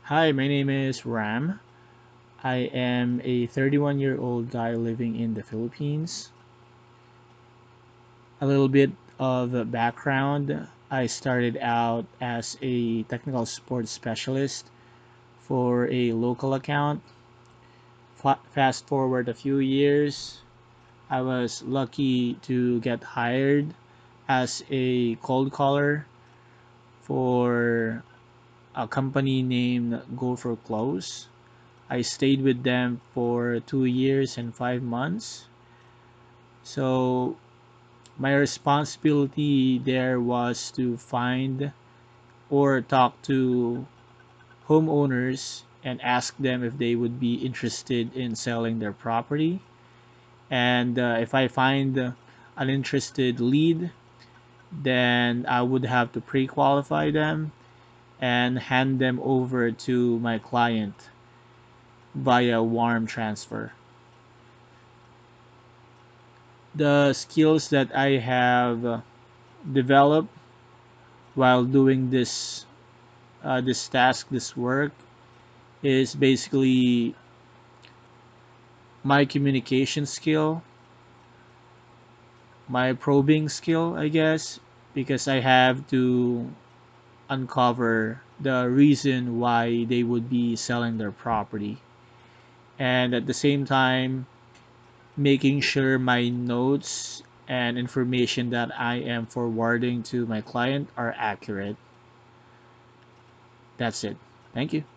Hi, my name is Ram. I am a 31-year-old guy living in the Philippines. A little bit of background. I started out as a technical support specialist for a local account. Fast forward a few years, I was lucky to get hired as a cold caller for a company named Go for Close. I stayed with them for 2 years and 5 months. So my responsibility there was to find or talk to homeowners and ask them if they would be interested in selling their property. And if I find an interested lead, then I would have to pre qualify them and hand them over to my client via warm transfer. The skills that I have developed while doing this task, this work, is basically my communication skill, my probing skill, I guess, because I have to uncover the reason why they would be selling their property. And at the same time, making sure my notes and information that I am forwarding to my client are accurate. That's it. Thank you.